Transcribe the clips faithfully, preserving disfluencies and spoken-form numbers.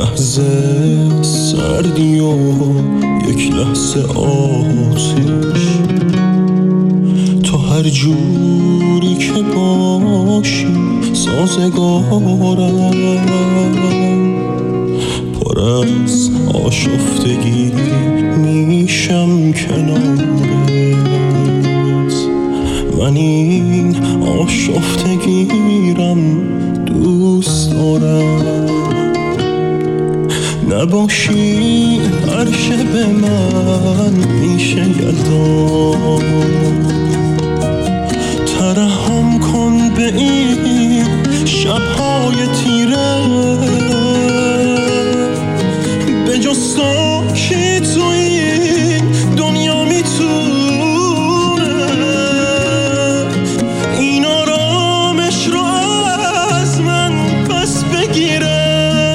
لحظه سردی و یک لحظه آتش، تو هر جوری که باشی سازگارم، پر از آشفتگی میشم کنارت، من این آشفتگیرم دوست دارم. نباشی هر شب من میشه یلدا، ترحم کن به این شبهای تیره، به جز ساکی تو این دنیا میتونه این آرامش رو از من پس بگیره.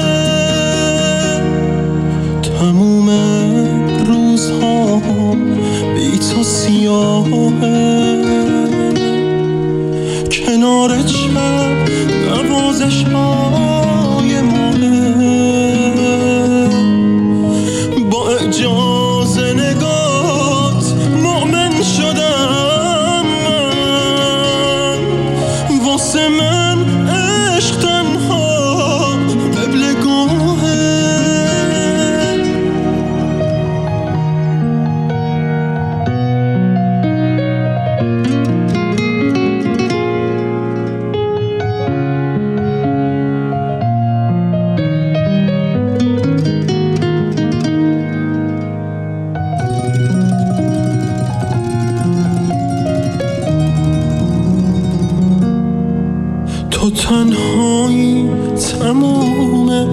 تموم روزها بی تو سیاهه، کنار چپ نوازش های ماه، با اعجاز نگات مؤمن شدم من، واسه من عشق تنها قبلگاهه. تو تنهایی تموم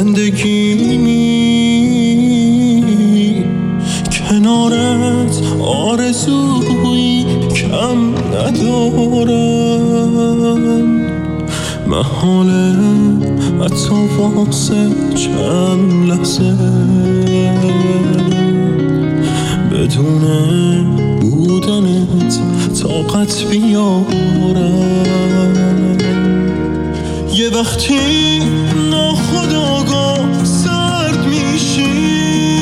زندگیمی، کنارت آرزوی کم ندارم، محاله حتی واسه چند لحظه بدون بودنت طاقت بیارم. یه وقتی ناخودآگاه سرد میشی،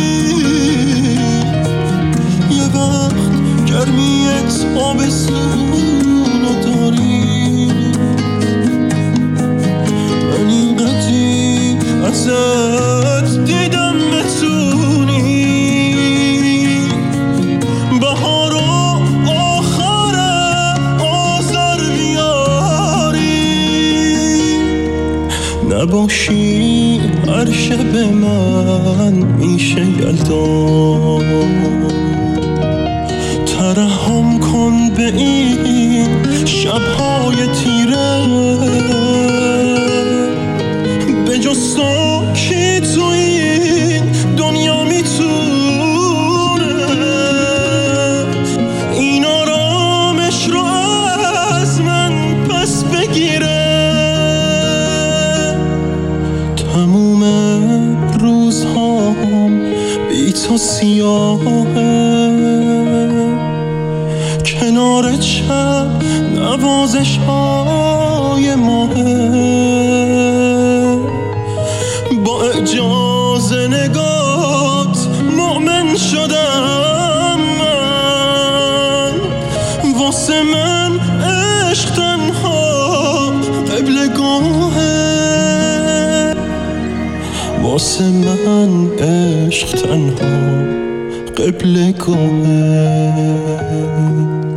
یه وقت گرمیت آبستونو داری، من اینقدری ازت دیدم بتونی بهار و آخر آذر بیاری. نباشی هر شب من میشه یلدا، ترحم کن به این شبهای تیره، به جز ساکی تو این دنیا میتونه این آرامش رو از من پس بگیره. تموم روزهام بی تو سیاهه، کنار چپ نوازش های ماه، با اعجاز نگات مؤمن شدم من، واسه من عشق تنها قبلگاهه، واسه من عشق تنها قبلگاهه.